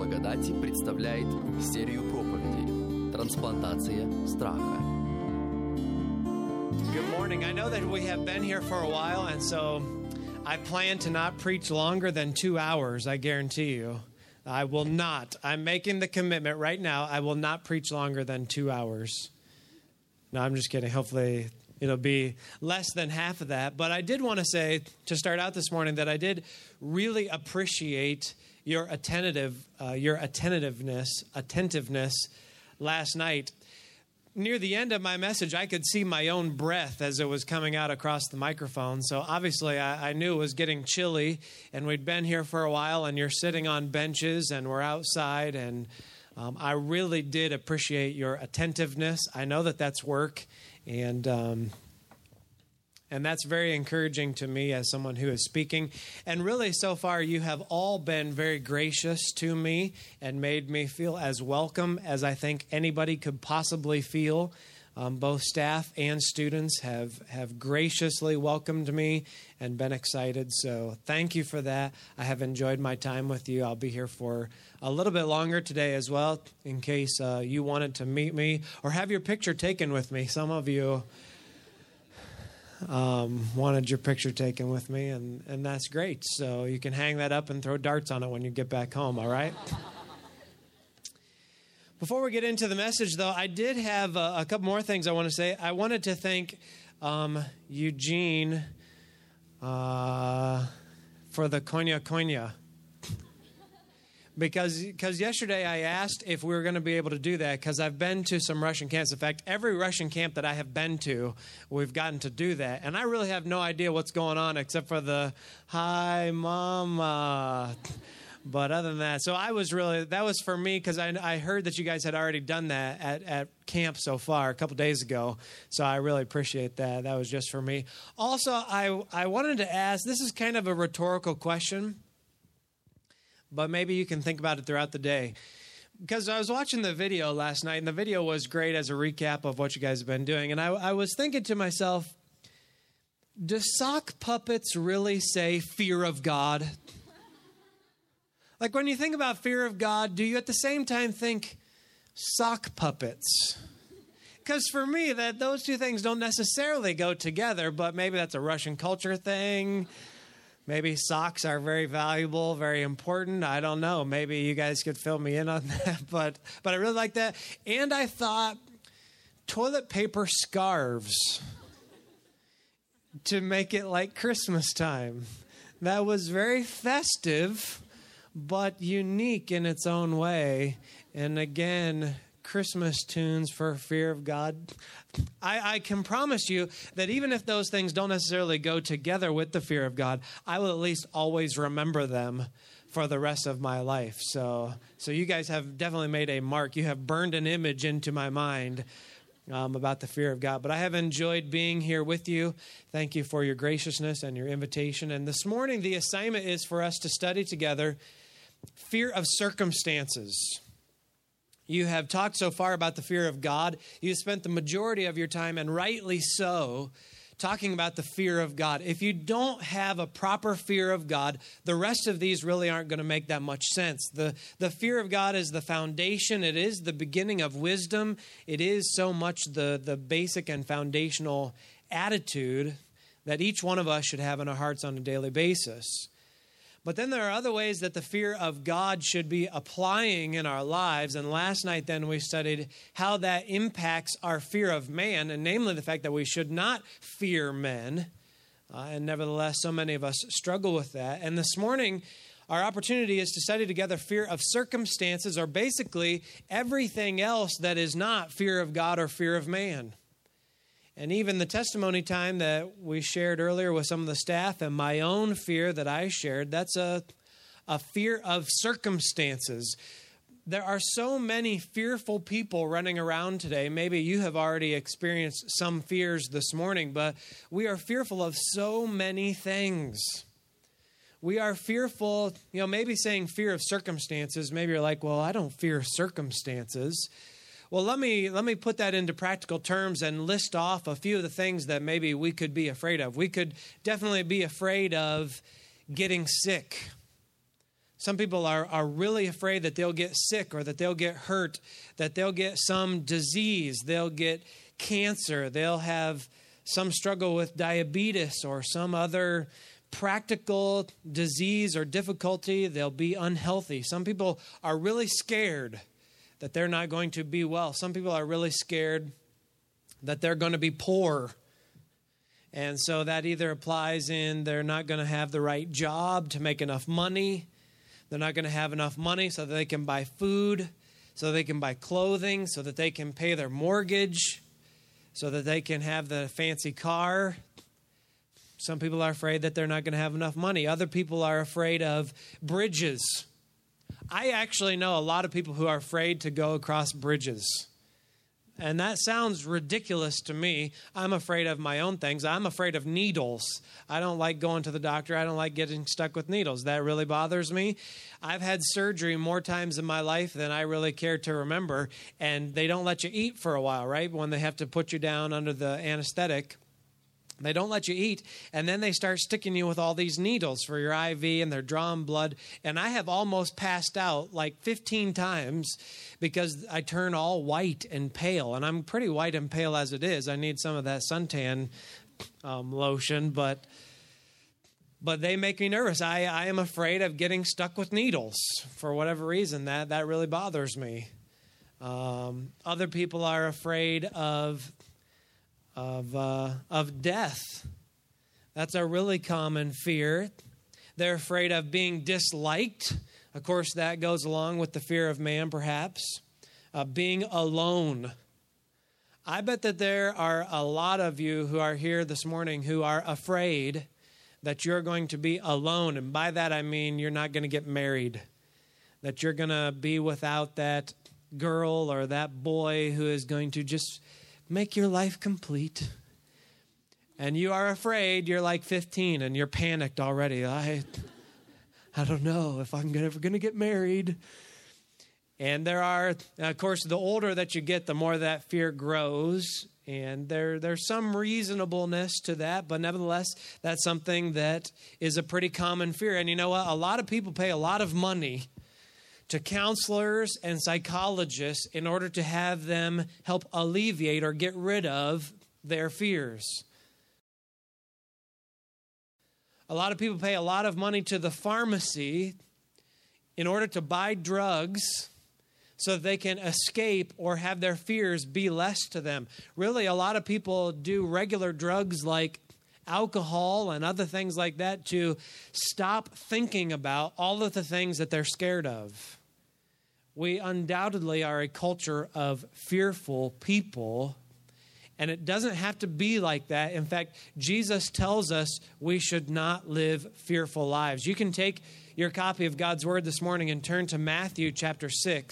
благодати представляет серию проповедей «Трансплантация страха». Good morning. I know that we have been here for a while, and so I plan to not preach longer than 2 hours, I guarantee you. I will not. I'm making the commitment right now. I will not preach longer than 2 hours. No, I'm just kidding. Hopefully it'll be less than half of that. But I did want to say, to start out this morning, that I did really appreciate your attentiveness last night. Near the end of my message, I could see my own breath as it was coming out across the microphone. So obviously, I knew it was getting chilly, and we'd been here for a while, and you're sitting on benches, and we're outside, and I really did appreciate your attentiveness. I know that that's work, and that's very encouraging to me as someone who is speaking. And really, so far, you have all been very gracious to me and made me feel as welcome as I think anybody could possibly feel. Both staff and students have graciously welcomed me and been excited. So thank you for that. I have enjoyed my time with you. I'll be here for a little bit longer today as well, in case you wanted to meet me or have your picture taken with me. Some of you wanted your picture taken with me, and that's great. So you can hang that up and throw darts on it when you get back home, all right? Before we get into the message, though, I did have a couple more things I want to say. I wanted to thank Eugene for the konya. Because yesterday I asked if we were going to be able to do that, because I've been to some Russian camps. In fact, every Russian camp that I have been to, we've gotten to do that. And I really have no idea what's going on except for the, hi, mama. But other than that, so that was for me, because I heard that you guys had already done that at camp so far a couple days ago. So I really appreciate that. That was just for me. Also, I wanted to ask, this is kind of a rhetorical question, but maybe you can think about it throughout the day. Because I was watching the video last night, and the video was great as a recap of what you guys have been doing. And I was thinking to myself, do sock puppets really say fear of God? Like, when you think about fear of God, do you at the same time think sock puppets? Because for me, those two things don't necessarily go together, but maybe that's a Russian culture thing. Maybe socks are very valuable, very important. I don't know. Maybe you guys could fill me in on that. But I really like that. And I thought toilet paper scarves to make it like Christmas time. That was very festive, but unique in its own way. And again, Christmas tunes for fear of God. I can promise you that even if those things don't necessarily go together with the fear of God, I will at least always remember them for the rest of my life. So you guys have definitely made a mark. You have burned an image into my mind about the fear of God. But I have enjoyed being here with you. Thank you for your graciousness and your invitation. And this morning, the assignment is for us to study together fear of circumstances. You have talked so far about the fear of God. You spent the majority of your time, and rightly so, talking about the fear of God. If you don't have a proper fear of God, the rest of these really aren't going to make that much sense. The fear of God is the foundation. It is the beginning of wisdom. It is so much the basic and foundational attitude that each one of us should have in our hearts on a daily basis. But then there are other ways that the fear of God should be applying in our lives. And last night then we studied how that impacts our fear of man, and namely the fact that we should not fear men. And nevertheless, so many of us struggle with that. And this morning, our opportunity is to study together fear of circumstances, or basically everything else that is not fear of God or fear of man. And even the testimony time that we shared earlier with some of the staff, and my own fear that I shared, that's a fear of circumstances. There are so many fearful people running around today. Maybe you have already experienced some fears this morning, but we are fearful of so many things. We are fearful, maybe saying fear of circumstances. Maybe you're like, well, I don't fear circumstances. Well, let me put that into practical terms and list off a few of the things that maybe we could be afraid of. We could definitely be afraid of getting sick. Some people are really afraid that they'll get sick or that they'll get hurt, that they'll get some disease, they'll get cancer, they'll have some struggle with diabetes or some other practical disease or difficulty. They'll be unhealthy. Some people are really scared that they're not going to be well. Some people are really scared that they're going to be poor. And so that either applies in they're not going to have the right job to make enough money. They're not going to have enough money so that they can buy food, so they can buy clothing, so that they can pay their mortgage, so that they can have the fancy car. Some people are afraid that they're not going to have enough money. Other people are afraid of bridges. I actually know a lot of people who are afraid to go across bridges. And that sounds ridiculous to me. I'm afraid of my own things. I'm afraid of needles. I don't like going to the doctor. I don't like getting stuck with needles. That really bothers me. I've had surgery more times in my life than I really care to remember. And they don't let you eat for a while, right? When they have to put you down under the anesthetic. They don't let you eat, and then they start sticking you with all these needles for your IV, and they're drawing blood. And I have almost passed out like 15 times because I turn all white and pale, and I'm pretty white and pale as it is. I need some of that suntan lotion, but they make me nervous. I am afraid of getting stuck with needles for whatever reason. That really bothers me. Other people are afraid of death. That's a really common fear. They're afraid of being disliked. Of course, that goes along with the fear of man, perhaps. Being alone. I bet that there are a lot of you who are here this morning who are afraid that you're going to be alone. And by that, I mean you're not going to get married. That you're going to be without that girl or that boy who is going to just make your life complete. And you are afraid. You're like 15 and you're panicked already. I don't know if I'm ever going to get married. And there are, of course, the older that you get, the more that fear grows. And there's some reasonableness to that. But nevertheless, that's something that is a pretty common fear. And you know what? A lot of people pay a lot of money to counselors and psychologists in order to have them help alleviate or get rid of their fears. A lot of people pay a lot of money to the pharmacy in order to buy drugs so that they can escape or have their fears be less to them. Really, a lot of people do regular drugs like alcohol and other things like that to stop thinking about all of the things that they're scared of. We undoubtedly are a culture of fearful people, and it doesn't have to be like that. In fact, Jesus tells us we should not live fearful lives. You can take your copy of God's Word this morning and turn to Matthew chapter 6.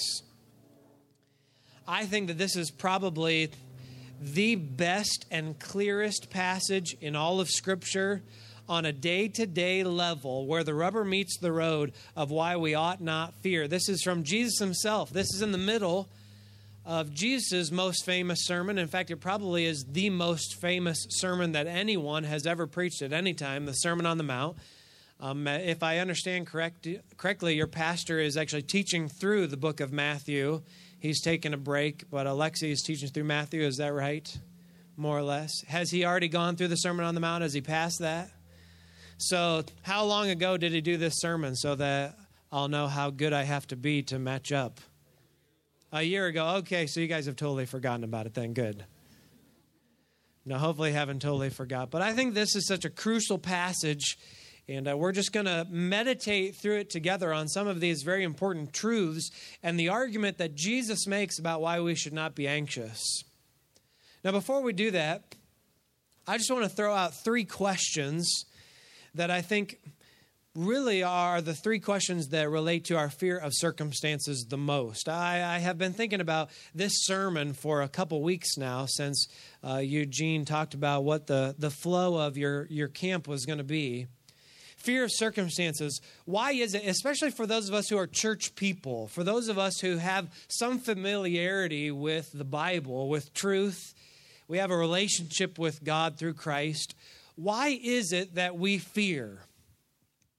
I think that this is probably the best and clearest passage in all of Scripture on a day-to-day level where the rubber meets the road of why we ought not fear. This is from Jesus himself. This is in the middle of Jesus' most famous sermon. In fact, it probably is the most famous sermon that anyone has ever preached at any time, the Sermon on the Mount. If I understand correctly, your pastor is actually teaching through the book of Matthew. He's taken a break, but Alexi is teaching through Matthew. Is that right? More or less. Has he already gone through the Sermon on the Mount? Has he passed that? So how long ago did he do this sermon so that I'll know how good I have to be to match up? A year ago. Okay, so you guys have totally forgotten about it then. Good. No, hopefully you haven't totally forgot. But I think this is such a crucial passage, and we're just going to meditate through it together on some of these very important truths and the argument that Jesus makes about why we should not be anxious. Now, before we do that, I just want to throw out three questions that I think really are the three questions that relate to our fear of circumstances the most. I have been thinking about this sermon for a couple weeks now since Eugene talked about what the flow of your camp was going to be. Fear of circumstances. Why is it, especially for those of us who are church people, for those of us who have some familiarity with the Bible, with truth, we have a relationship with God through Christ, why is it that we fear?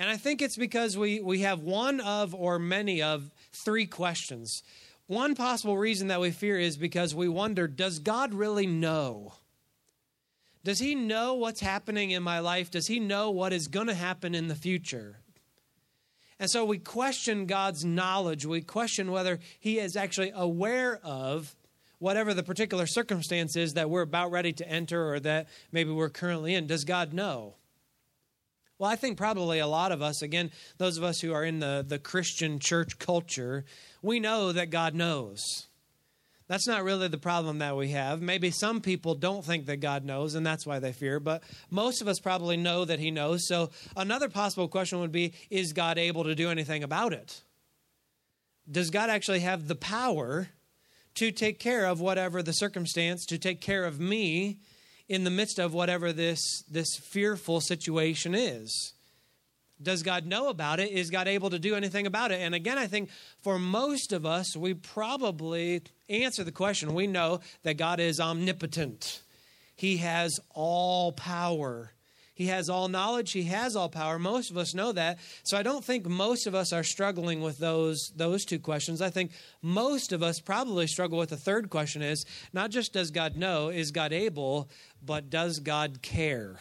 And I think it's because we have one of or many of three questions. One possible reason that we fear is because we wonder, does God really know? Does he know what's happening in my life? Does he know what is going to happen in the future? And so we question God's knowledge. We question whether he is actually aware of whatever the particular circumstance is that we're about ready to enter or that maybe we're currently in. Does God know? Well, I think probably a lot of us, again, those of us who are in the Christian church culture, we know that God knows. That's not really the problem that we have. Maybe some people don't think that God knows, and that's why they fear. But most of us probably know that he knows. So another possible question would be, is God able to do anything about it? Does God actually have the power to take care of whatever the circumstance, to take care of me in the midst of whatever this fearful situation is? Does God know about it? Is God able to do anything about it? And again, I think for most of us, we probably answer the question. We know that God is omnipotent. He has all power. He has all knowledge. He has all power. Most of us know that. So I don't think most of us are struggling with those two questions. I think most of us probably struggle with the third question is not just does God know, is God able, but does God care?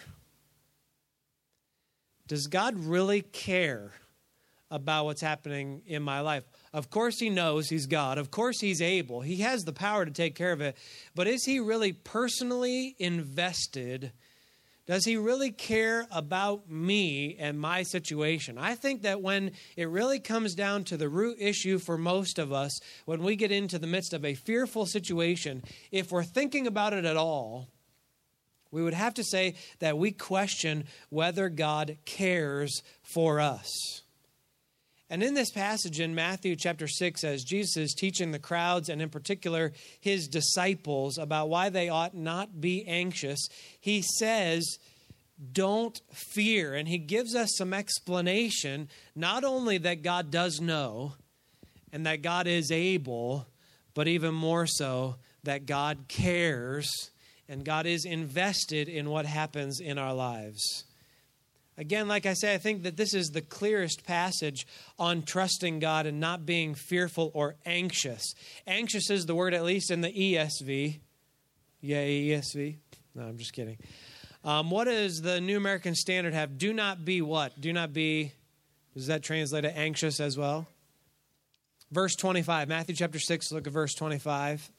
Does God really care about what's happening in my life? Of course he knows he's God. Of course he's able. He has the power to take care of it. But is he really personally invested? Does he really care about me and my situation? I think that when it really comes down to the root issue for most of us, when we get into the midst of a fearful situation, if we're thinking about it at all, we would have to say that we question whether God cares for us. And in this passage in Matthew chapter 6, as Jesus is teaching the crowds and in particular his disciples about why they ought not be anxious, he says, don't fear. And he gives us some explanation, not only that God does know and that God is able, but even more so that God cares and God is invested in what happens in our lives. Again, like I say, I think that this is the clearest passage on trusting God and not being fearful or anxious. Anxious is the word, at least in the ESV. Yeah, ESV. No, I'm just kidding. What does the New American Standard have? Do not be what? Do not be, does that translate to anxious as well? Verse 25, Matthew chapter 6, look at verse 25.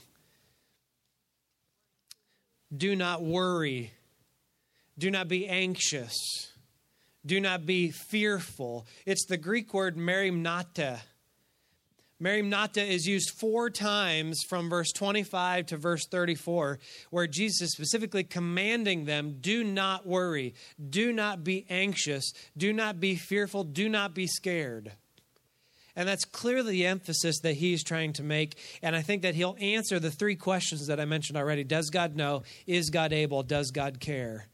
Do not worry. Do not be anxious. Do not be fearful. It's the Greek word merimnata. Merimnata is used 4 times from verse 25 to verse 34, where Jesus is specifically commanding them, do not worry. Do not be anxious. Do not be fearful. Do not be scared. And that's clearly the emphasis that he's trying to make. And I think that he'll answer the 3 questions that I mentioned already. Does God know? Is God able? Does God care?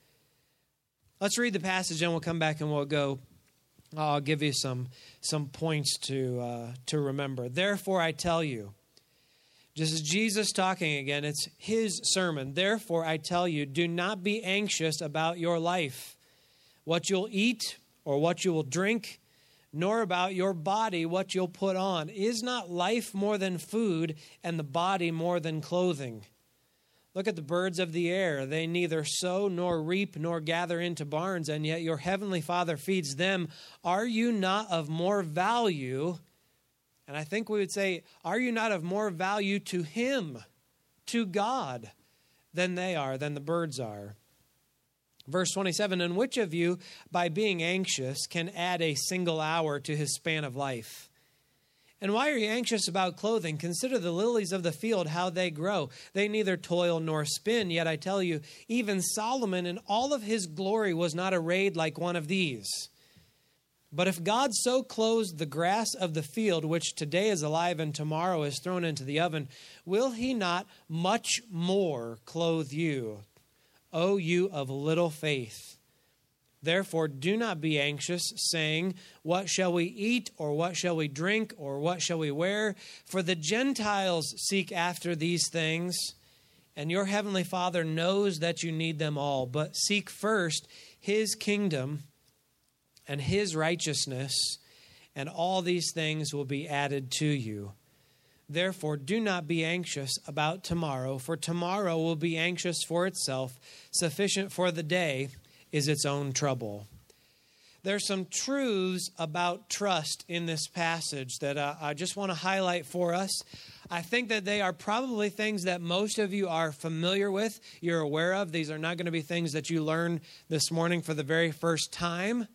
Let's read the passage and we'll come back and we'll go. I'll give you some points to remember. Therefore, I tell you, just as Jesus talking again, it's his sermon. Therefore, I tell you, do not be anxious about your life, what you'll eat or what you will drink, nor about your body, what you'll put on. Is not life more than food, and the body more than clothing? Look at the birds of the air. They neither sow nor reap nor gather into barns, and yet your heavenly Father feeds them. Are you not of more value? And I think we would say, are you not of more value to him, to God, than they are, than the birds are? Verse 27, and which of you, by being anxious, can add a single hour to his span of life? And why are you anxious about clothing? Consider the lilies of the field, how they grow. They neither toil nor spin. Yet I tell you, even Solomon in all of his glory was not arrayed like one of these. But if God so clothes the grass of the field, which today is alive and tomorrow is thrown into the oven, will he not much more clothe you, O you of little faith? Therefore, do not be anxious, saying, what shall we eat, or what shall we drink, or what shall we wear? For the Gentiles seek after these things, and your heavenly Father knows that you need them all. But seek first his kingdom and his righteousness, and all these things will be added to you. Therefore, do not be anxious about tomorrow, for tomorrow will be anxious for itself. Sufficient for the day is its own trouble. There's some truths about trust in this passage that I just want to highlight for us. I think that they are probably things that most of you are familiar with, you're aware of. These are not going to be things that you learn this morning for the very first time.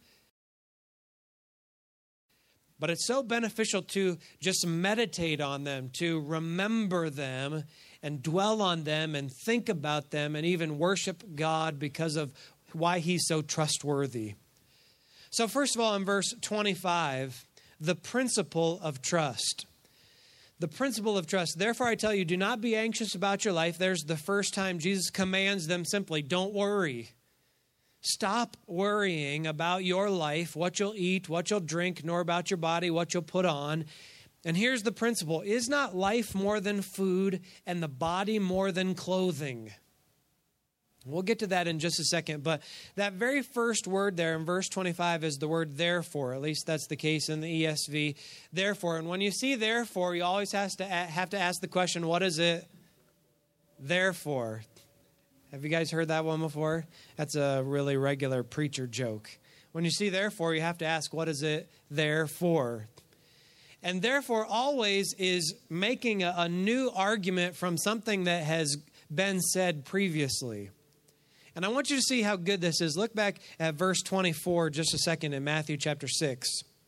But it's so beneficial to just meditate on them, to remember them and dwell on them and think about them and even worship God because of why he's so trustworthy. So first of all, in verse 25, the principle of trust. The principle of trust. Therefore, I tell you, do not be anxious about your life. There's the first time Jesus commands them simply, don't worry. Stop worrying about your life, what you'll eat, what you'll drink, nor about your body, what you'll put on. And here's the principle. Is not life more than food and the body more than clothing? We'll get to that in just a second. But that very first word there in verse 25 is the word therefore. At least that's the case in the ESV. Therefore. And when you see therefore, you always have to ask the question, what is it there for? Have you guys heard that one before? That's a really regular preacher joke. When you see therefore, you have to ask, what is it there for? And therefore always is making a new argument from something that has been said previously. And I want you to see how good this is. Look back at verse 24 just a second in Matthew chapter 6.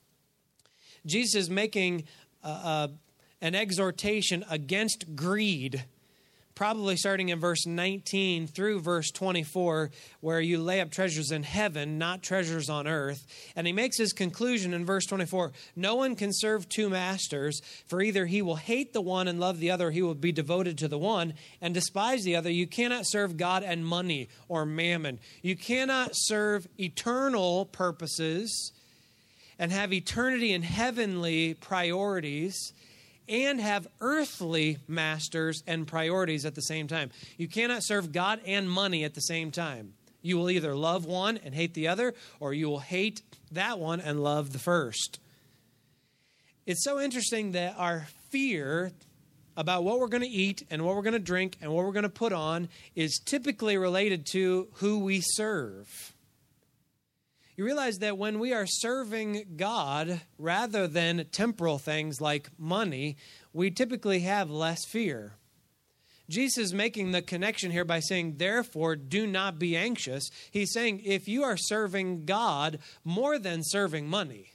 Jesus is making an exhortation against greed, probably starting in verse 19 through verse 24, where you lay up treasures in heaven, not treasures on earth. And he makes his conclusion in verse 24, no one can serve two masters, for either he will hate the one and love the other, or he will be devoted to the one and despise the other. You cannot serve God and money or mammon. You cannot serve eternal purposes and have eternity and heavenly priorities and have earthly masters and priorities at the same time. You cannot serve God and money at the same time. You will either love one and hate the other, or you will hate that one and love the first. It's so interesting that our fear about what we're going to eat and what we're going to drink and what we're going to put on is typically related to who we serve. You realize that when we are serving God rather than temporal things like money, we typically have less fear. Jesus is making the connection here by saying, therefore, do not be anxious. He's saying if you are serving God more than serving money,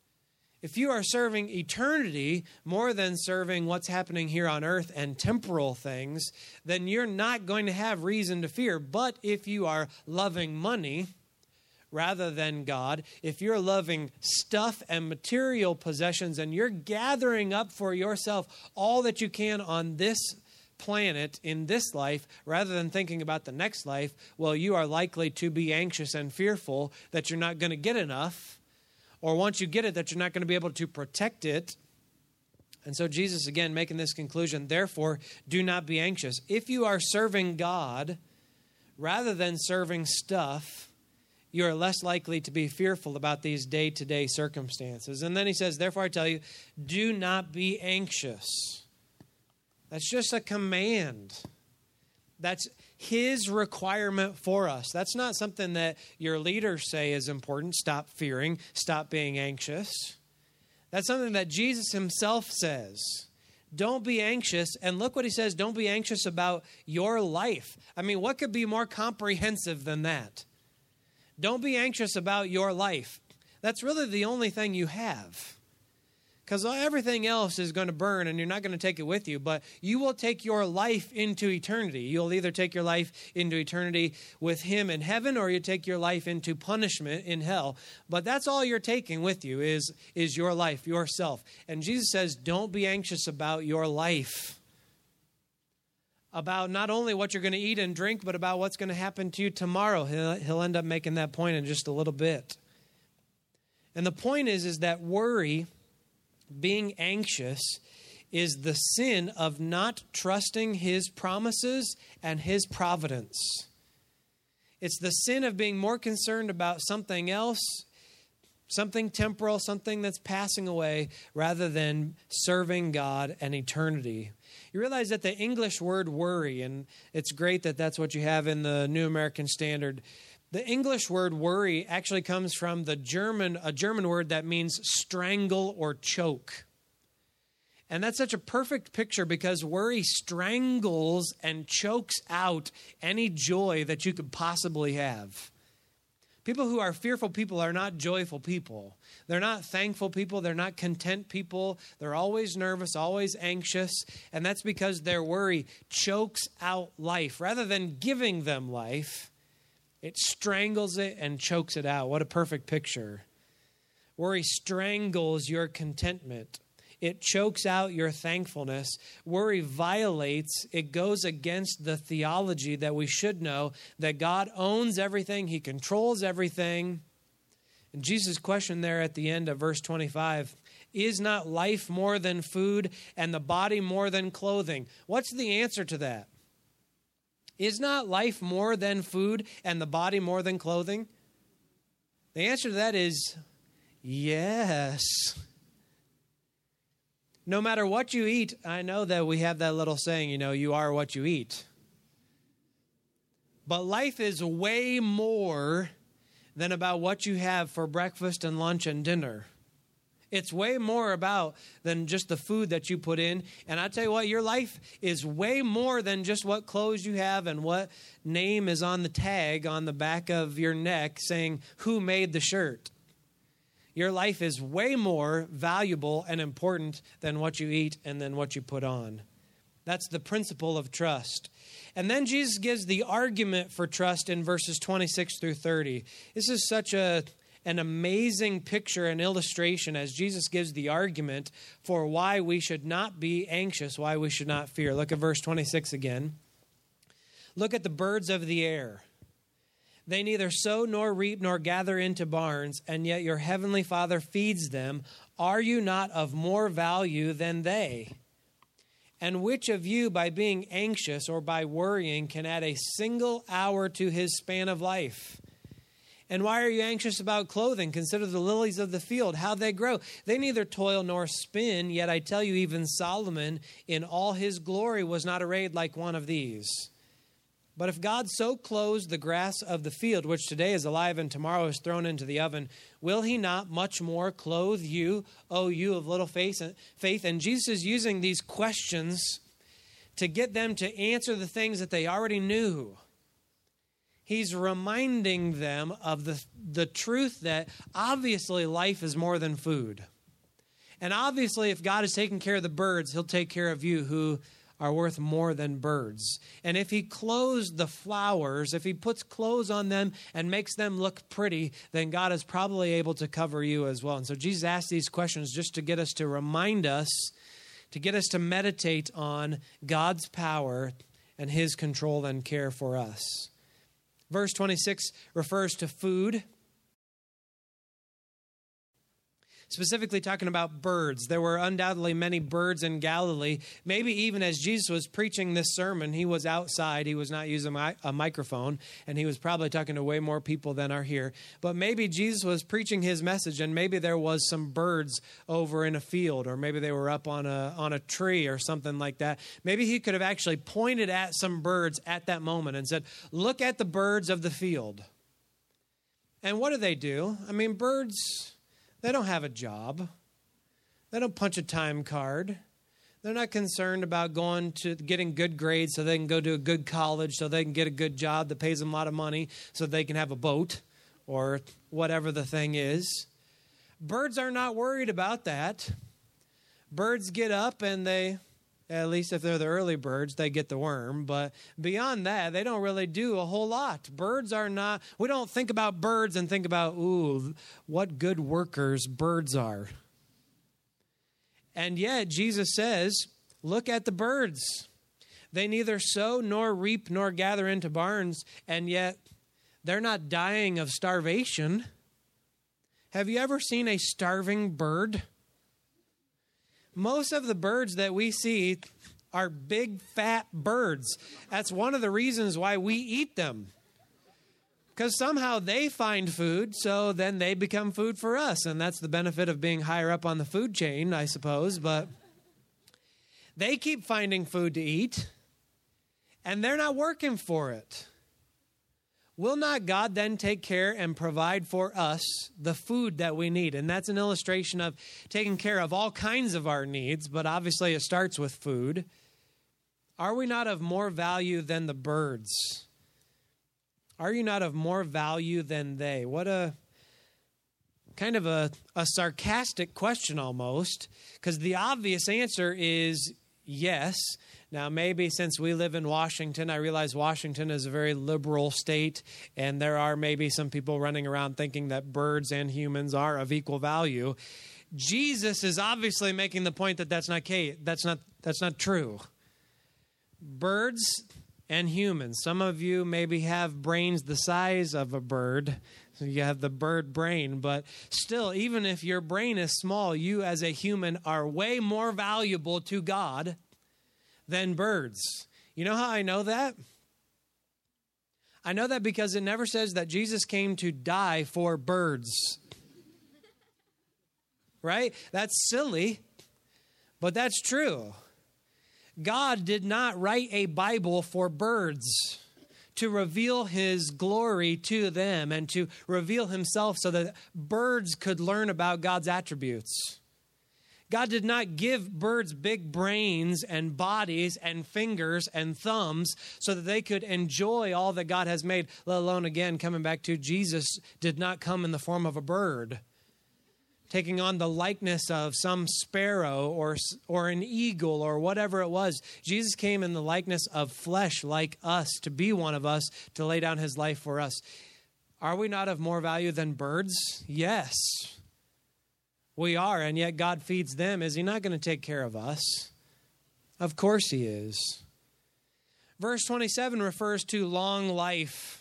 if you are serving eternity more than serving what's happening here on earth and temporal things, then you're not going to have reason to fear. But if you are loving money rather than God, if you're loving stuff and material possessions and you're gathering up for yourself all that you can on this planet in this life rather than thinking about the next life, well, you are likely to be anxious and fearful that you're not going to get enough, or once you get it, that you're not going to be able to protect it. And so Jesus, again, making this conclusion, therefore, do not be anxious. If you are serving God rather than serving stuff, you are less likely to be fearful about these day-to-day circumstances. And then he says, therefore I tell you, do not be anxious. That's just a command. That's his requirement for us. That's not something that your leaders say is important. Stop fearing. Stop being anxious. That's something that Jesus himself says. Don't be anxious. And look what he says. Don't be anxious about your life. I mean, what could be more comprehensive than that? Don't be anxious about your life. That's really the only thing you have. Because everything else is going to burn and you're not going to take it with you. But you will take your life into eternity. You'll either take your life into eternity with him in heaven, or you take your life into punishment in hell. But that's all you're taking with you is your life, yourself. And Jesus says, don't be anxious about your life. About not only what you're going to eat and drink, but about what's going to happen to you tomorrow. He'll end up making that point in just a little bit. And the point is that worry, being anxious, is the sin of not trusting his promises and his providence. It's the sin of being more concerned about something else something temporal, something that's passing away, rather than serving God and eternity. You realize that the English word worry, and it's great that that's what you have in the New American Standard. The English word worry actually comes from a German word that means strangle or choke. And that's such a perfect picture because worry strangles and chokes out any joy that you could possibly have. People who are fearful people are not joyful people. They're not thankful people. They're not content people. They're always nervous, always anxious. And that's because their worry chokes out life. Rather than giving them life, it strangles it and chokes it out. What a perfect picture. Worry strangles your contentment. It chokes out your thankfulness. Worry violates, it goes against the theology that we should know, that God owns everything, He controls everything. And Jesus' question there at the end of verse 25, is not life more than food and the body more than clothing? What's the answer to that? Is not life more than food and the body more than clothing? The answer to that is yes. No matter what you eat, I know that we have that little saying, you are what you eat. But life is way more than about what you have for breakfast and lunch and dinner. It's way more about than just the food that you put in. And I tell you what, your life is way more than just what clothes you have and what name is on the tag on the back of your neck saying who made the shirt. Your life is way more valuable and important than what you eat and than what you put on. That's the principle of trust. And then Jesus gives the argument for trust in verses 26 through 30. This is such an amazing picture and illustration as Jesus gives the argument for why we should not be anxious, why we should not fear. Look at verse 26 again. Look at the birds of the air. They neither sow nor reap nor gather into barns, and yet your heavenly Father feeds them. Are you not of more value than they? And which of you, by being anxious or by worrying, can add a single hour to his span of life? And why are you anxious about clothing? Consider the lilies of the field, how they grow. They neither toil nor spin, yet I tell you, even Solomon in all his glory was not arrayed like one of these. But if God so clothes the grass of the field, which today is alive and tomorrow is thrown into the oven, will He not much more clothe you, O you of little faith? And Jesus is using these questions to get them to answer the things that they already knew. He's reminding them of the truth that obviously life is more than food. And obviously if God is taking care of the birds, He'll take care of you who are worth more than birds. And if He clothes the flowers, if He puts clothes on them and makes them look pretty, then God is probably able to cover you as well. And so Jesus asked these questions just to get us to remind us, to get us to meditate on God's power and His control and care for us. Verse 26 refers to food, specifically talking about birds. There were undoubtedly many birds in Galilee. Maybe even as Jesus was preaching this sermon, He was outside. He was not using a microphone, and He was probably talking to way more people than are here. But maybe Jesus was preaching His message, and maybe there was some birds over in a field, or maybe they were up on a tree or something like that. Maybe He could have actually pointed at some birds at that moment and said, "Look at the birds of the field." And what do? I mean, birds, they don't have a job. They don't punch a time card. They're not concerned about getting good grades so they can go to a good college, so they can get a good job that pays them a lot of money so they can have a boat or whatever the thing is. Birds are not worried about that. Birds get up and they, at least if they're the early birds, they get the worm. But beyond that, they don't really do a whole lot. We don't think about birds and think about, ooh, what good workers birds are. And yet, Jesus says, look at the birds. They neither sow nor reap nor gather into barns, and yet they're not dying of starvation. Have you ever seen a starving bird? Most of the birds that we see are big, fat birds. That's one of the reasons why we eat them. because somehow they find food, so then they become food for us. And that's the benefit of being higher up on the food chain, I suppose. But they keep finding food to eat, and they're not working for it. Will not God then take care and provide for us the food that we need? And that's an illustration of taking care of all kinds of our needs, but obviously it starts with food. Are we not of more value than the birds? Are you not of more value than they? What a kind of a sarcastic question almost, because the obvious answer is yes. Now, maybe since we live in Washington, I realize Washington is a very liberal state, and there are maybe some people running around thinking that birds and humans are of equal value. Jesus is obviously making the point that that's not true. Birds and humans. Some of you maybe have brains the size of a bird. So you have the bird brain, but still, even if your brain is small, you as a human are way more valuable to God than birds. You know how I know that? I know that because it never says that Jesus came to die for birds. Right? That's silly, but that's true. God did not write a Bible for birds to reveal his glory to them and to reveal himself so that birds could learn about God's attributes. God did not give birds big brains and bodies and fingers and thumbs so that they could enjoy all that God has made, let alone, again, coming back to Jesus did not come in the form of a bird, taking on the likeness of some sparrow or an eagle or whatever it was. Jesus came in the likeness of flesh like us, to be one of us, to lay down his life for us. Are we not of more value than birds? Yes, we are, and yet God feeds them. Is he not going to take care of us? Of course he is. Verse 27 refers to long life.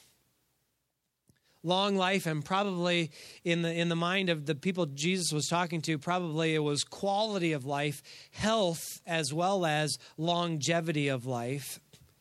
Long life, and probably in the mind of the people Jesus was talking to, probably it was quality of life, health, as well as longevity of life.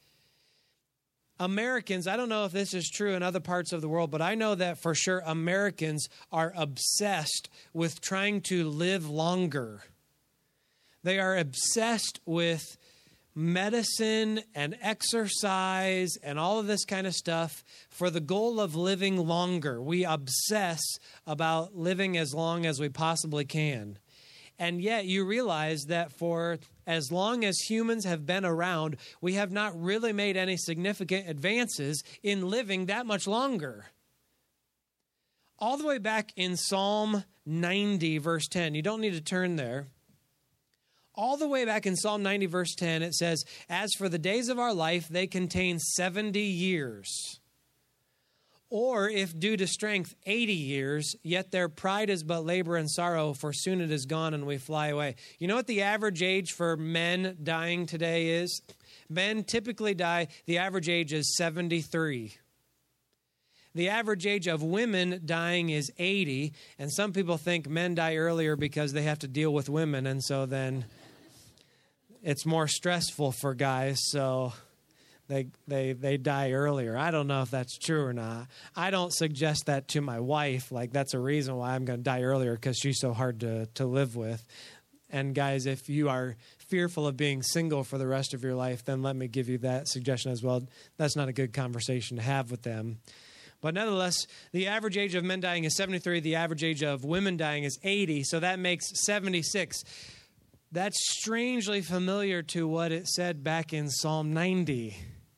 Americans, I don't know if this is true in other parts of the world, but I know that for sure Americans are obsessed with trying to live longer. They are obsessed with medicine and exercise and all of this kind of stuff for the goal of living longer. We obsess about living as long as we possibly can. And yet you realize that for as long as humans have been around, we have not really made any significant advances in living that much longer. All the way back in Psalm 90, verse 10, you don't need to turn there. All the way back in Psalm 90, verse 10, it says, "As for the days of our life, they contain 70 years. Or, if due to strength, 80 years, yet their pride is but labor and sorrow, for soon it is gone and we fly away." You know what the average age for men dying today is? Men typically die, the average age is 73. The average age of women dying is 80, and some people think men die earlier because they have to deal with women, and so then it's more stressful for guys, so they die earlier. I don't know if that's true or not. I don't suggest that to my wife, like that's a reason why I'm going to die earlier, because she's so hard to live with. And guys, if you are fearful of being single for the rest of your life, then let me give you that suggestion as well. That's not a good conversation to have with them. But nonetheless, the average age of men dying is 73. The average age of women dying is 80. So that makes 76. That's strangely familiar to what it said back in Psalm 90.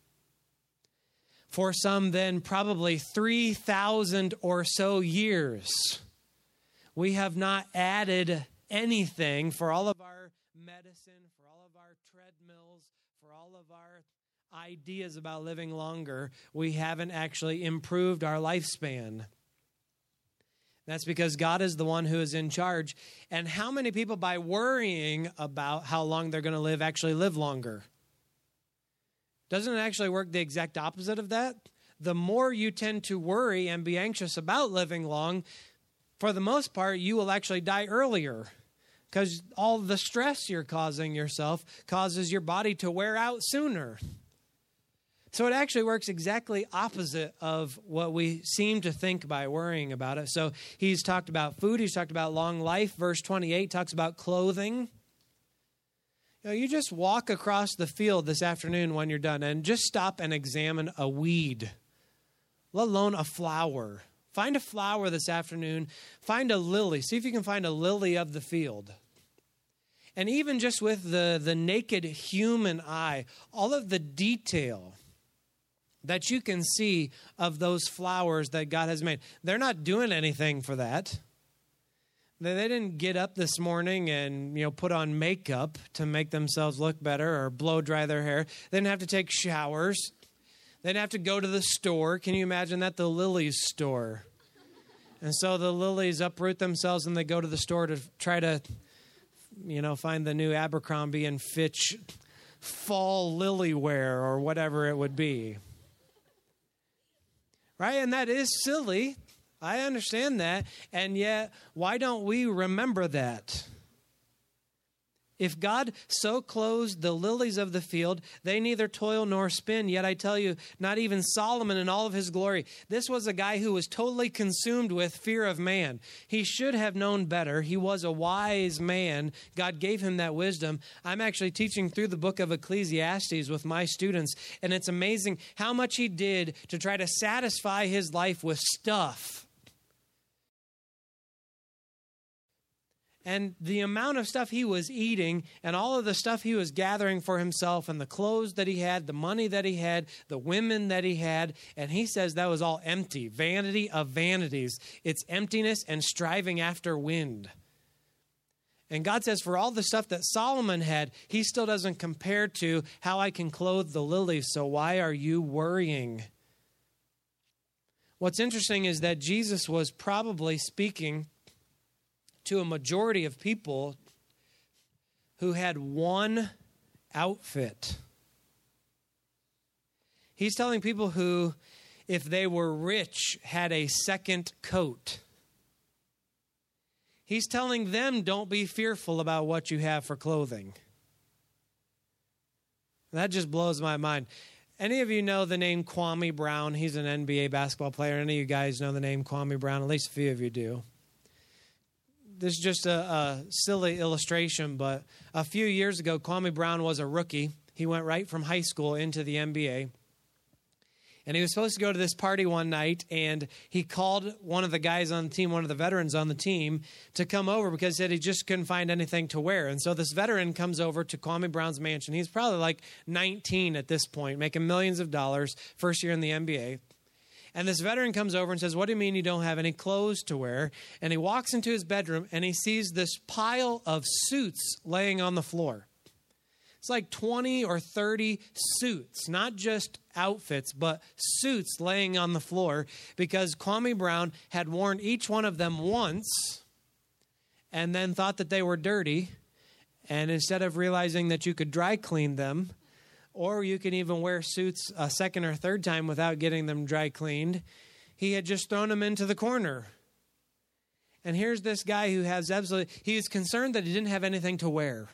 For some then, probably 3,000 or so years, we have not added anything for all of our medicine, for all of our treadmills, for all of our ideas about living longer. We haven't actually improved our lifespan. That's because God is the one who is in charge. And how many people, by worrying about how long they're going to live, actually live longer? Doesn't it actually work the exact opposite of that? The more you tend to worry and be anxious about living long, for the most part, you will actually die earlier, because all the stress you're causing yourself causes your body to wear out sooner. So it actually works exactly opposite of what we seem to think by worrying about it. So he's talked about food. He's talked about long life. Verse 28 talks about clothing. You just walk across the field this afternoon when you're done and just stop and examine a weed, let alone a flower. Find a flower this afternoon. Find a lily. See if you can find a lily of the field. And even just with the naked human eye, all of the detail that you can see of those flowers that God has made, they're not doing anything for that. They didn't get up this morning and, put on makeup to make themselves look better or blow dry their hair. They didn't have to take showers. They didn't have to go to the store. Can you imagine that? The lilies store. And so the lilies uproot themselves and they go to the store to try to, find the new Abercrombie and Fitch fall lily wear or whatever it would be. Right? And that is silly. I understand that. And yet, why don't we remember that? If God so clothes the lilies of the field, they neither toil nor spin. Yet I tell you, not even Solomon in all of his glory. This was a guy who was totally consumed with fear of man. He should have known better. He was a wise man. God gave him that wisdom. I'm actually teaching through the book of Ecclesiastes with my students, and it's amazing how much he did to try to satisfy his life with stuff. And the amount of stuff he was eating and all of the stuff he was gathering for himself and the clothes that he had, the money that he had, the women that he had. And he says that was all empty. Vanity of vanities. It's emptiness and striving after wind. And God says for all the stuff that Solomon had, he still doesn't compare to how I can clothe the lilies. So why are you worrying? What's interesting is that Jesus was probably speaking to a majority of people who had one outfit. He's telling people who, if they were rich, had a second coat. He's telling them, don't be fearful about what you have for clothing. That just blows my mind. Any of you know the name Kwame Brown? He's an NBA basketball player. Any of you guys know the name Kwame Brown? At least a few of you do. This is just a silly illustration, but a few years ago, Kwame Brown was a rookie. He went right from high school into the NBA. And he was supposed to go to this party one night, and he called one of the guys on the team, one of the veterans on the team, to come over because he said he just couldn't find anything to wear. And so this veteran comes over to Kwame Brown's mansion. He's probably like 19 at this point, making millions of dollars, first year in the NBA. And this veteran comes over and says, what do you mean you don't have any clothes to wear? And he walks into his bedroom and he sees this pile of suits laying on the floor. It's like 20 or 30 suits, not just outfits, but suits laying on the floor because Kwame Brown had worn each one of them once and then thought that they were dirty. And instead of realizing that you could dry clean them, or you can even wear suits a second or third time without getting them dry cleaned, he had just thrown them into the corner. And here's this guy who has he was concerned that he didn't have anything to wear.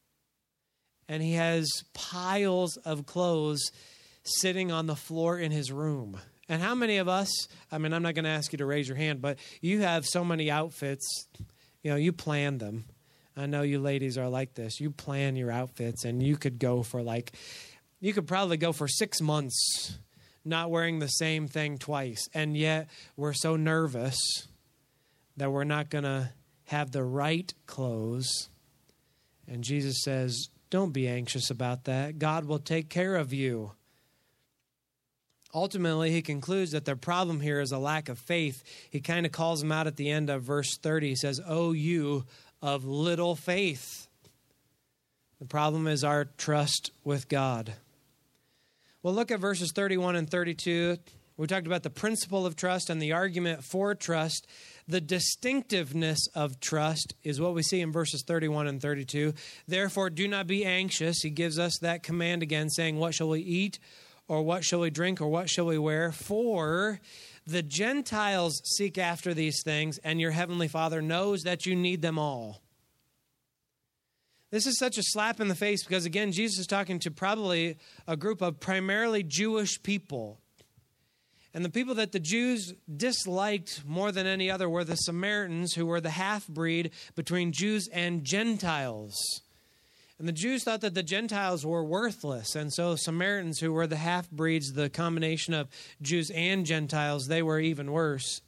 And he has piles of clothes sitting on the floor in his room. And how many of us, I'm not going to ask you to raise your hand, but you have so many outfits, you plan them. I know you ladies are like this. You plan your outfits and you could probably go for 6 months not wearing the same thing twice. And yet we're so nervous that we're not going to have the right clothes. And Jesus says, don't be anxious about that. God will take care of you. Ultimately, he concludes that their problem here is a lack of faith. He kind of calls them out at the end of verse 30. He says, "O you of little faith." The problem is our trust with God. Well, look at verses 31 and 32. We talked about the principle of trust and the argument for trust. The distinctiveness of trust is what we see in verses 31 and 32. Therefore, do not be anxious. He gives us that command again, saying, what shall we eat? Or what shall we drink? Or what shall we wear? For the Gentiles seek after these things, and your heavenly Father knows that you need them all. This is such a slap in the face because, again, Jesus is talking to probably a group of primarily Jewish people. And the people that the Jews disliked more than any other were the Samaritans, who were the half-breed between Jews and Gentiles. And the Jews thought that the Gentiles were worthless. And so Samaritans, who were the half-breeds, the combination of Jews and Gentiles, they were even worse.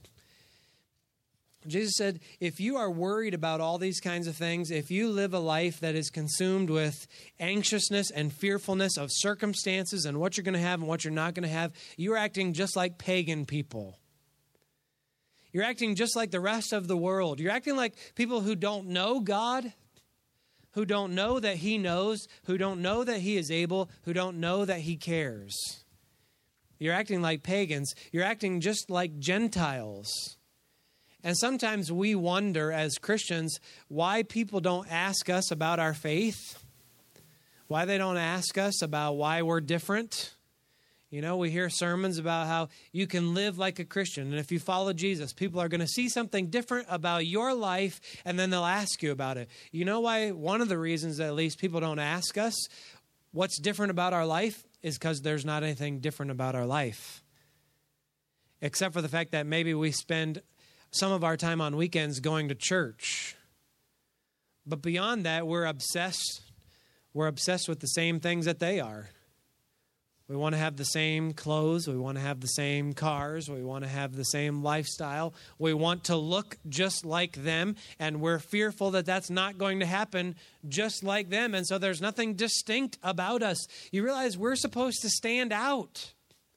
Jesus said, if you are worried about all these kinds of things, if you live a life that is consumed with anxiousness and fearfulness of circumstances and what you're going to have and what you're not going to have, you're acting just like pagan people. You're acting just like the rest of the world. You're acting like people who don't know God, who don't know that He knows, who don't know that He is able, who don't know that He cares. You're acting like pagans. You're acting just like Gentiles. And sometimes we wonder as Christians why people don't ask us about our faith, why they don't ask us about why we're different. You know, we hear sermons about how you can live like a Christian, and if you follow Jesus, people are going to see something different about your life, and then they'll ask you about it. You know why? One of the reasons that at least people don't ask us what's different about our life is because there's not anything different about our life, except for the fact that maybe we spend some of our time on weekends going to church. But beyond that, we're obsessed. We're obsessed with the same things that they are. We want to have the same clothes. We want to have the same cars. We want to have the same lifestyle. We want to look just like them, and we're fearful that that's not going to happen just like them. And so there's nothing distinct about us. You realize we're supposed to stand out.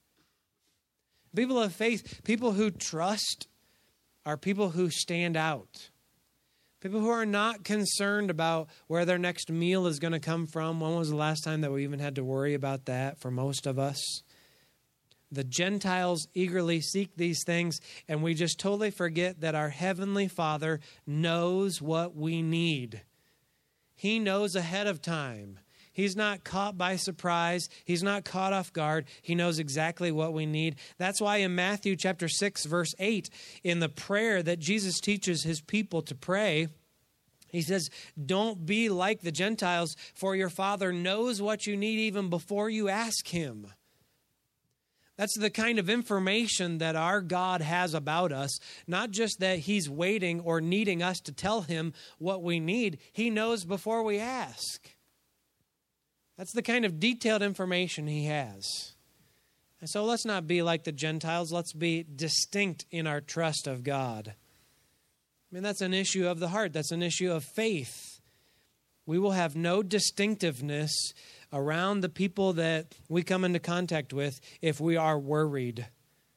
People of faith, people who trust, are people who stand out. People who are not concerned about where their next meal is going to come from. When was the last time that we even had to worry about that for most of us? The Gentiles eagerly seek these things, and we just totally forget that our Heavenly Father knows what we need. He knows ahead of time. He's not caught by surprise. He's not caught off guard. He knows exactly what we need. That's why in Matthew chapter 6, verse 8, in the prayer that Jesus teaches His people to pray, He says, don't be like the Gentiles, for your Father knows what you need even before you ask Him. That's the kind of information that our God has about us, not just that He's waiting or needing us to tell Him what we need. He knows before we ask. That's the kind of detailed information He has. And so let's not be like the Gentiles. Let's be distinct in our trust of God. I mean, that's an issue of the heart. That's an issue of faith. We will have no distinctiveness around the people that we come into contact with if we are worried.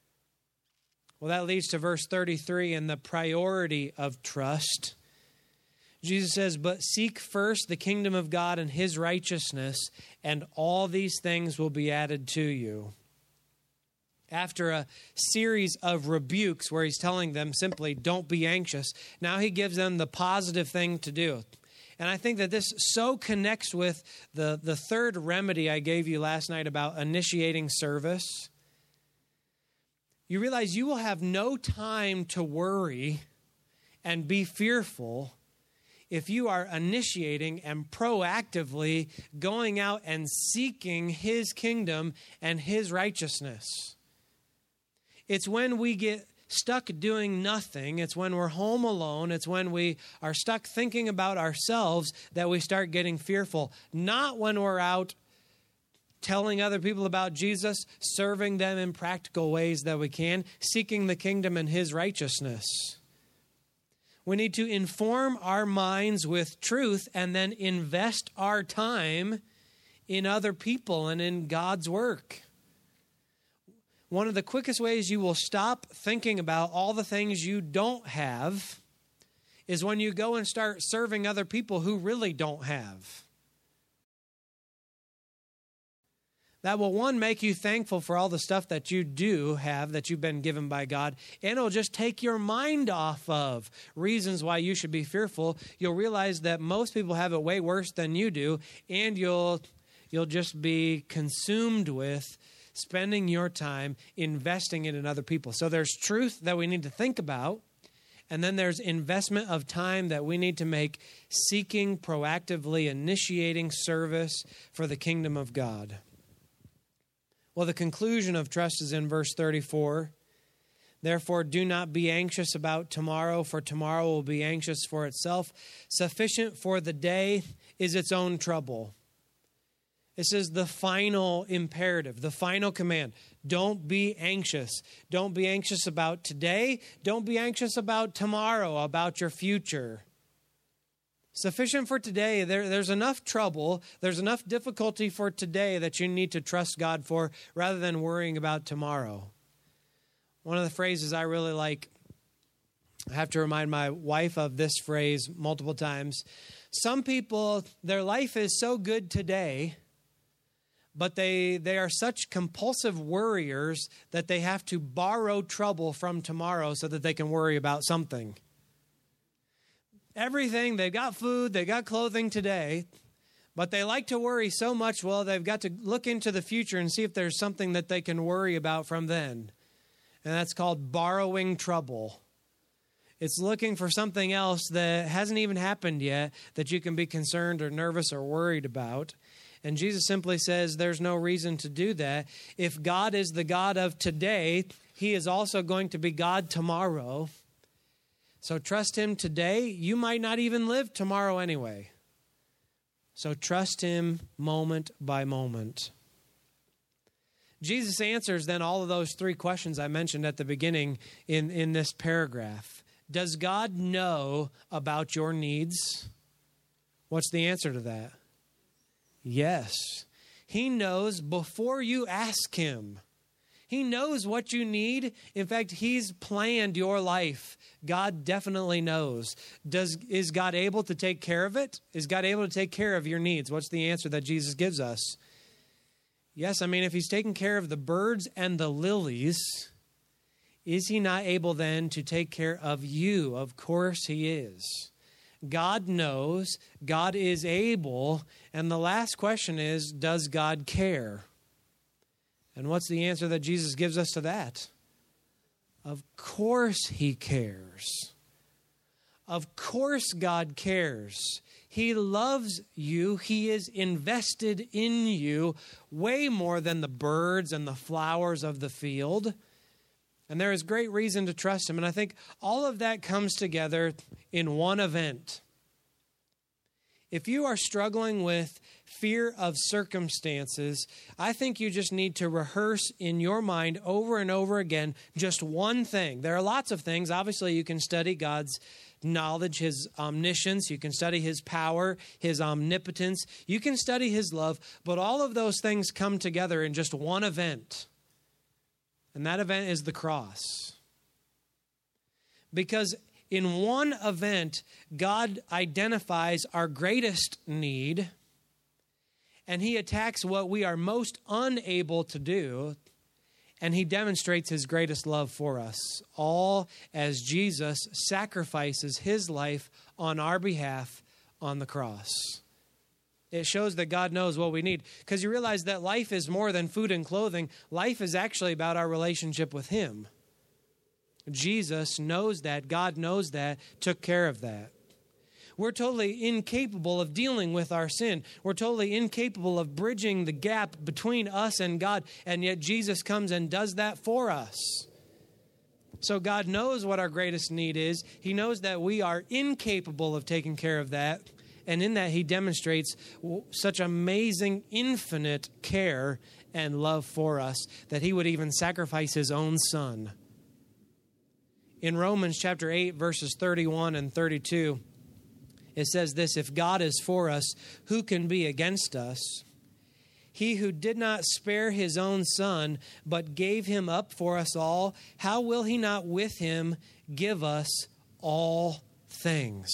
Well, that leads to verse 33 and the priority of trust. Jesus says, but seek first the kingdom of God and His righteousness, and all these things will be added to you. After a series of rebukes where He's telling them simply, don't be anxious, now He gives them the positive thing to do. And I think that this so connects with the third remedy I gave you last night about initiating service. You realize you will have no time to worry and be fearful if you are initiating and proactively going out and seeking His kingdom and His righteousness. It's when we get stuck doing nothing, it's when we're home alone, it's when we are stuck thinking about ourselves that we start getting fearful. Not when we're out telling other people about Jesus, serving them in practical ways that we can, seeking the kingdom and His righteousness. We need to inform our minds with truth and then invest our time in other people and in God's work. One of the quickest ways you will stop thinking about all the things you don't have is when you go and start serving other people who really don't have. That will, one, make you thankful for all the stuff that you do have, that you've been given by God, and it'll just take your mind off of reasons why you should be fearful. You'll realize that most people have it way worse than you do, and you'll just be consumed with spending your time investing it in other people. So there's truth that we need to think about, And then there's investment of time that we need to make seeking, proactively initiating service for the kingdom of God. Well, the conclusion of trust is in verse 34. Therefore, do not be anxious about tomorrow, for tomorrow will be anxious for itself. Sufficient for the day is its own trouble. This is the final imperative, the final command. Don't be anxious. Don't be anxious about today. Don't be anxious about tomorrow, about your future. Sufficient for today. There's enough trouble, there's enough difficulty for today that you need to trust God for rather than worrying about tomorrow. One of the phrases I really like, I have to remind my wife of this phrase multiple times. Some people, their life is so good today, but they are such compulsive worriers that they have to borrow trouble from tomorrow so that they can worry about something. Everything, they've got food, they've got clothing today, but they like to worry so much, well, they've got to look into the future and see if there's something that they can worry about from then. And that's called borrowing trouble. It's looking for something else that hasn't even happened yet that you can be concerned or nervous or worried about. And Jesus simply says there's no reason to do that. If God is the God of today, he is also going to be God tomorrow. So trust him today. You might not even live tomorrow anyway. So trust him moment by moment. Jesus answers then all of those three questions I mentioned at the beginning in this paragraph. Does God know about your needs? What's the answer to that? Yes. He knows before you ask him. He knows what you need. In fact, he's planned your life. God definitely knows. Is God able to take care of it? Is God able to take care of your needs? What's the answer that Jesus gives us? Yes, I mean, if he's taking care of the birds and the lilies, is he not able then to take care of you? Of course he is. God knows, God is able, and the last question is, does God care? And what's the answer that Jesus gives us to that? Of course he cares. Of course God cares. He loves you. He is invested in you way more than the birds and the flowers of the field. And there is great reason to trust him. And I think all of that comes together in one event. If you are struggling with fear of circumstances, I think you just need to rehearse in your mind over and over again just one thing. There are lots of things. Obviously, you can study God's knowledge, his omniscience. You can study his power, his omnipotence. You can study his love. But all of those things come together in just one event. And that event is the cross. Because in one event, God identifies our greatest need, and he attacks what we are most unable to do, and he demonstrates his greatest love for us, all as Jesus sacrifices his life on our behalf on the cross. It shows that God knows what we need, because you realize that life is more than food and clothing. Life is actually about our relationship with him. Jesus knows that, God knows that, took care of that. We're totally incapable of dealing with our sin. We're totally incapable of bridging the gap between us and God, and yet Jesus comes and does that for us. So God knows what our greatest need is. He knows that we are incapable of taking care of that, and in that he demonstrates such amazing, infinite care and love for us that he would even sacrifice his own son. In Romans chapter 8, verses 31 and 32, it says this: if God is for us, who can be against us? He who did not spare his own son, but gave him up for us all, how will he not with him give us all things?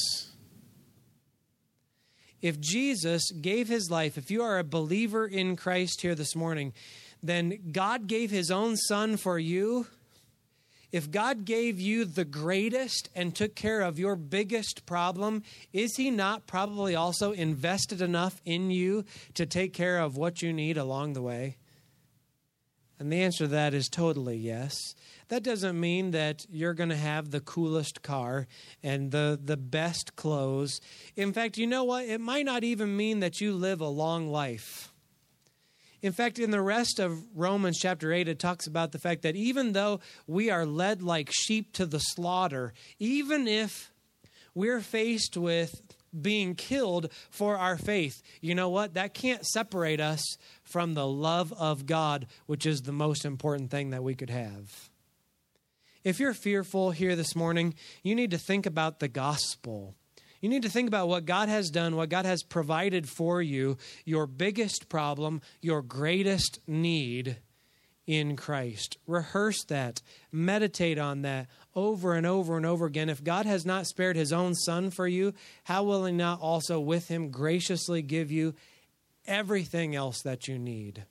If Jesus gave his life, if you are a believer in Christ here this morning, then God gave his own son for you. If God gave you the greatest and took care of your biggest problem, is he not probably also invested enough in you to take care of what you need along the way? And the answer to that is totally yes. That doesn't mean that you're going to have the coolest car and the best clothes. In fact, you know what? It might not even mean that you live a long life. In fact, in the rest of Romans chapter 8, it talks about the fact that even though we are led like sheep to the slaughter, even if we're faced with being killed for our faith, you know what? That can't separate us from the love of God, which is the most important thing that we could have. If you're fearful here this morning, you need to think about the gospel. You need to think about what God has done, what God has provided for you, your biggest problem, your greatest need in Christ. Rehearse that. Meditate on that over and over and over again. If God has not spared his own son for you, how will he not also with him graciously give you everything else that you need?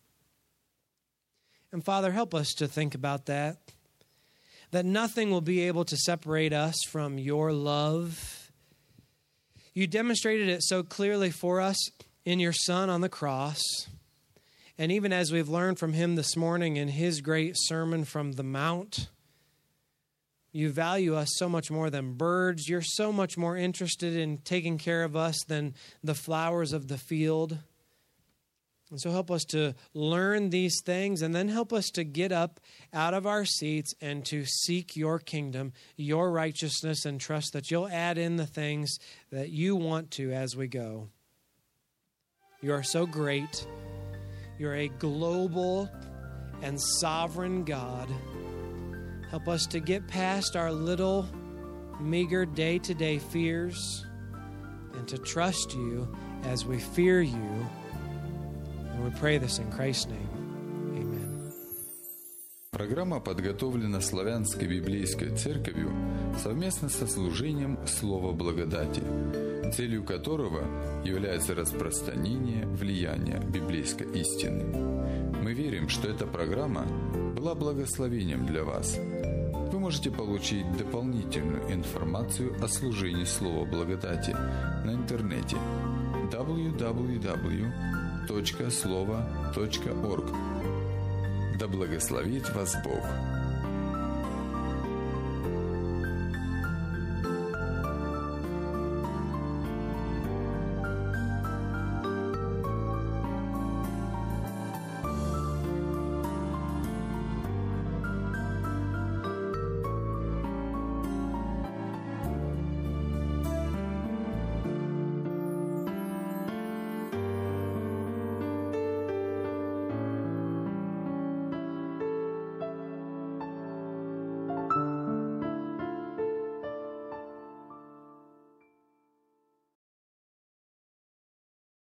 And Father, help us to think about that nothing will be able to separate us from your love. You demonstrated it so clearly for us in your Son on the cross. And even as we've learned from him this morning in his great sermon from the Mount, you value us so much more than birds. You're so much more interested in taking care of us than the flowers of the field. And so help us to learn these things, and then help us to get up out of our seats and to seek your kingdom, your righteousness, and trust that you'll add in the things that you want to as we go. You are so great. You're a global and sovereign God. Help us to get past our little, meager day-to-day fears and to trust you as we fear you. And we pray this in Christ's name. Amen. Программа подготовлена Славянской библейской церковью совместно со служением «Слово благодати», целью которого является распространение влияния библейской истины. Мы верим, что эта программа была благословением для вас. Вы можете получить дополнительную информацию о служении «Слова благодати» на интернете www.slova.org. Да благословит вас Бог!